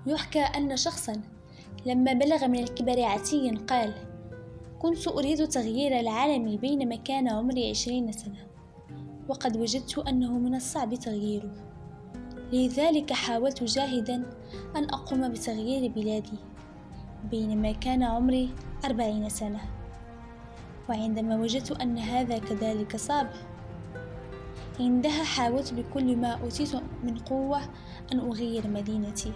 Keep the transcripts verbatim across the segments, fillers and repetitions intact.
يحكى أن شخصا لما بلغ من الكبر عتيا قال: كنت أريد تغيير العالم بينما كان عمري عشرين سنة، وقد وجدت أنه من الصعب تغييره، لذلك حاولت جاهدا أن أقوم بتغيير بلادي بينما كان عمري أربعين سنة، وعندما وجدت أن هذا كذلك صعب، عندها حاولت بكل ما أوتيت من قوة أن أغير مدينتي.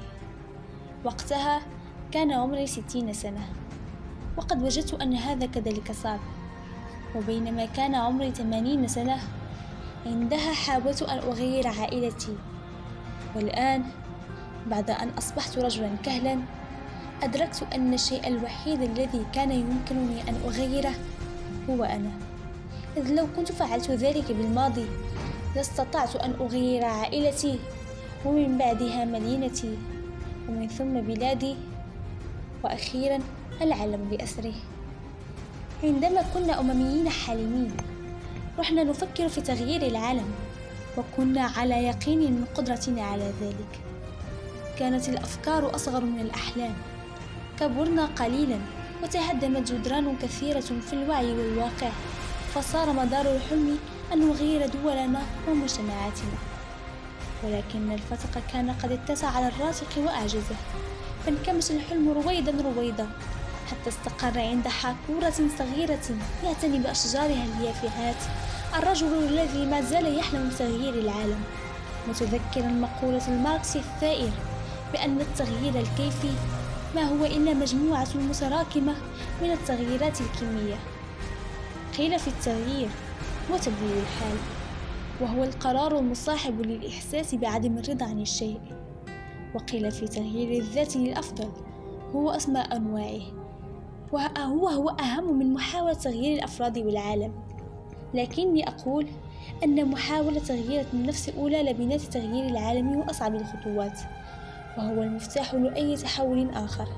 وقتها كان عمري ستين سنة، وقد وجدت أن هذا كذلك صعب، وبينما كان عمري ثمانين سنة، عندها حاولت أن أغير عائلتي. والآن بعد أن أصبحت رجلا كهلا، أدركت أن الشيء الوحيد الذي كان يمكنني أن أغيره هو أنا، إذ لو كنت فعلت ذلك بالماضي لاستطعت أن أغير عائلتي، ومن بعدها مدينتي، ومن ثم بلادي، وأخيرا العالم بأسره. عندما كنا أمميين حالمين رحنا نفكر في تغيير العالم، وكنا على يقين من قدرتنا على ذلك. كانت الأفكار أصغر من الأحلام، كبرنا قليلا وتهدمت جدران كثيرة في الوعي والواقع، فصار مدار الحلم أن نغير دولنا ومجتمعاتنا. ولكن الفتق كان قد اتسع على الراتق وأعجزه، فانكمش الحلم رويدا رويدا حتى استقر عند حاكورة صغيرة يعتني بأشجارها اليافعات الرجل الذي ما زال يحلم بتغيير العالم، متذكرا مقولة الماركس الثائر بأن التغيير الكيفي ما هو إلا مجموعة متراكمة من التغييرات الكمية. قيل في التغيير هو تبديل الحال، وهو القرار المصاحب للإحساس بعدم الرضا عن الشيء. وقيل في تغيير الذات للأفضل هو أسمى أنواعه، وهو هو أهم من محاولة تغيير الأفراد والعالم. لكني أقول أن محاولة تغيير النفس أولى لبنات تغيير العالم وأصعب الخطوات، وهو المفتاح لأي تحول آخر.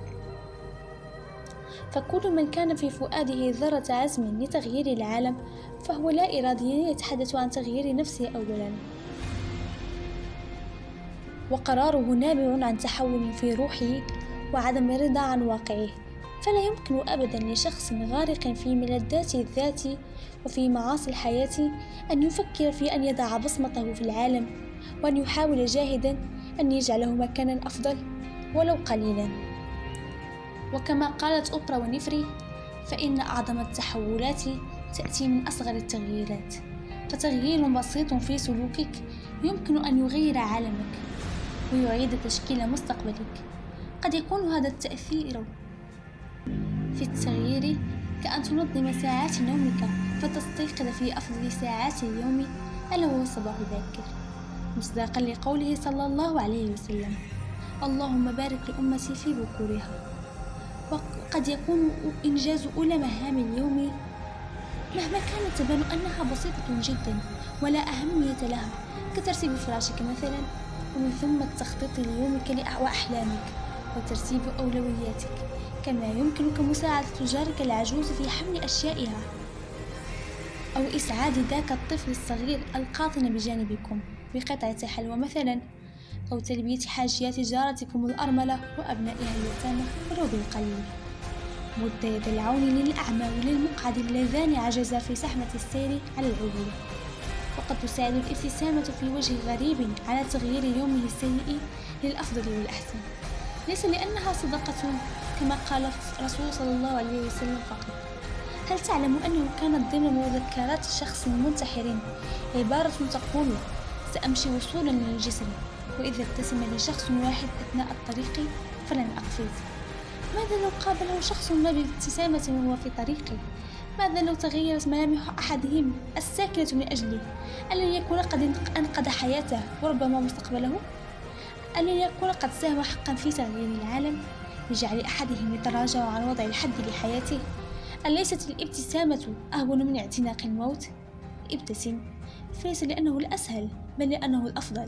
فكل من كان في فؤاده ذرة عزم لتغيير العالم فهو لا إراديا يتحدث عن تغيير نفسه أولا، وقراره نابع عن تحول في روحه وعدم رضا عن واقعه. فلا يمكن أبدا لشخص غارق في ملذات الذات وفي معاصي الحياة أن يفكر في أن يضع بصمته في العالم، وأن يحاول جاهدا أن يجعله مكانا أفضل ولو قليلا. وكما قالت أوبرا ونفري، فإن أعظم التحولات تأتي من أصغر التغييرات، فتغيير بسيط في سلوكك يمكن أن يغير عالمك ويعيد تشكيل مستقبلك. قد يكون هذا التأثير في التغيير كأن تنظم ساعات نومك فتستيقظ في أفضل ساعات اليوم ألا وهو الصباح الباكر، مصداقا لقوله صلى الله عليه وسلم: اللهم بارك لأمتي في بكورها. وقد يكون إنجاز أولى مهام اليوم مهما كانت تبان أنها بسيطة جدا ولا أهمية لها، كترتيب فراشك مثلا، ومن ثم التخطيط ليومك وأحلامك وترتيب أولوياتك. كما يمكنك مساعدة جارك العجوز في حمل أشيائها، أو إسعاد ذاك الطفل الصغير القاطن بجانبكم بقطعة حلوى مثلا، أو تلبية حاجيات جارتكم الأرملة وأبنائها اليتامى ولو بالقليل. مد يد العون للأعمى وللمقعد اللذان عجزا في زحمة السير على العبور. وقد تساعد الابتسامة في وجه غريب على تغيير يومه السيء للأفضل والأحسن، ليس لأنها صدقة كما قال رسول صلى الله عليه وسلم فقط. هل تعلم أنه كانت ضمن مذكرات شخص منتحر عبارة تقول: سأمشي وصولا للجسر، وإذا ابتسم لي شخص واحد أثناء الطريق فلن أقفز. ماذا لو قابله شخص ما بابتسامة وهو في طريقه؟ ماذا لو تغيرت ملامح أحدهم الساكنة من أجله؟ ألن يكون قد أنقذ حياته وربما مستقبله؟ ألن يكون قد ساهم حقا في تغيير العالم بجعل أحدهم يتراجع عن وضع الحد لحياته؟ أليست الابتسامة أهون من اعتناق الموت؟ ابتسم، فليس لأنه الأسهل بل لأنه الأفضل.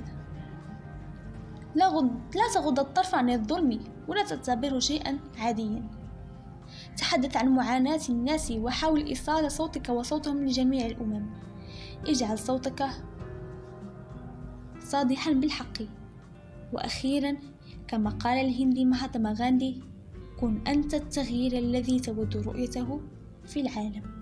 لا, غض... لا تغض الطرف عن الظلم ولا تعتبره شيئا عاديا. تحدث عن معاناة الناس وحاول إيصال صوتك وصوتهم لجميع الأمم. اجعل صوتك صادحا بالحق. وأخيرا، كما قال الهندي مهاتما غاندي: كن أنت التغيير الذي تود رؤيته في العالم.